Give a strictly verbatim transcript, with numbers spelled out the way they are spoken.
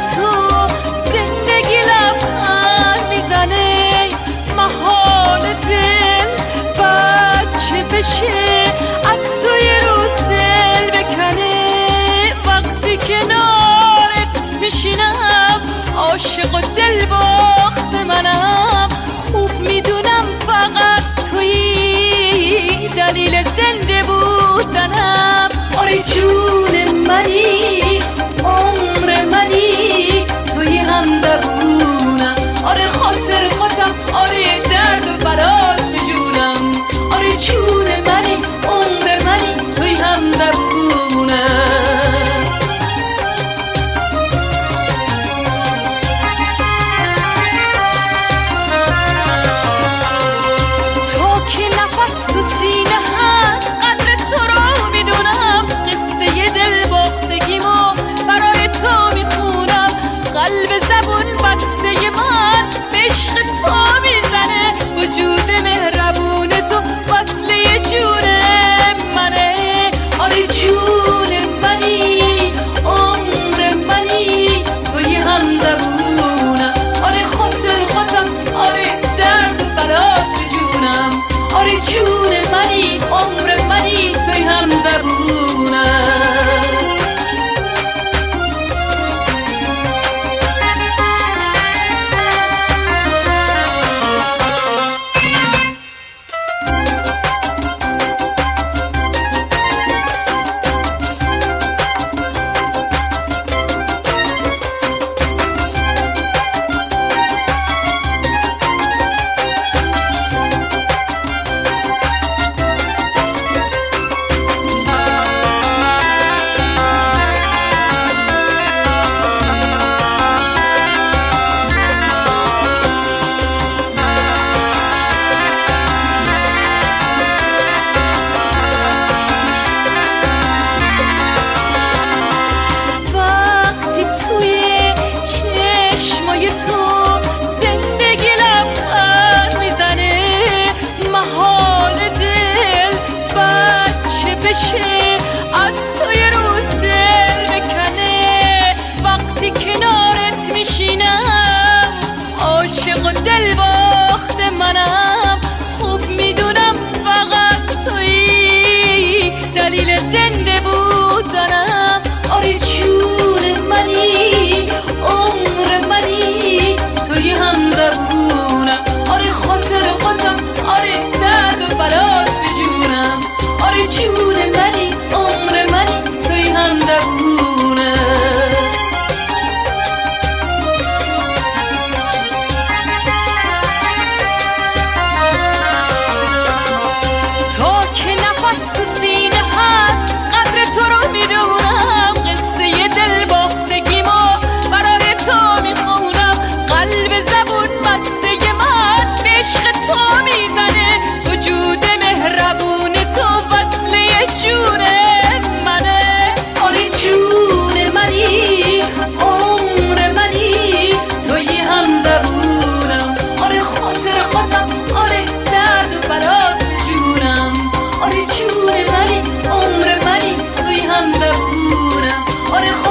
تو زندگی لبخند میزنه، محال دل بچه بشه، از تو یه روز دل بکنه. وقتی کنارت میشینم عاشق و دل باخت منم، خوب میدونم فقط تویی دلیل زنده بودنم. آره جون منی، عمر منی، توی هم زبونم. آره خاطر خودم، آره درد و بلات جونم. آره جون منی، عمر منی، توی هم زبونم. تو که نفس تو سینه هست قدر تو رو میدونم، قصه دل باختگیمو برای تو میخونم. قلب زبون بسته من به عشق تو میزنه، وجود مهربون تو وصله جون منه. آره جون منی، عمر منی، توی هم زبونم. آره خاطر خودم، آره درد و بلات جونم. آره جون منی، عمر منی، توی هم زبونم. از تو یه روز دل بکنه. وقتی کنارت میشینم عاشق و دل باخت منم، خوب میدونم فقط تویی دلیل زنده بودنم. آره جون منی، عمر منی، توی هم زبونم. آره خاطر خودم، آره درد و بلات جونم. آره جون منی، عمر منی، توی هم زبونم. تو که نفس تو سینه هست قدر تو رو میدونم، قصه دل باختگیمو برای تو میخونم. قلب زبون بسته من به عشق تو میزنه، وجود مهربون تو وصله جون منه. آره جون منی، عمر منی، توی هم زبونم. آره خاطر خودم، آره درد و بلات جونم. آره جون منی، عمر منی، توی هم زبونم. آره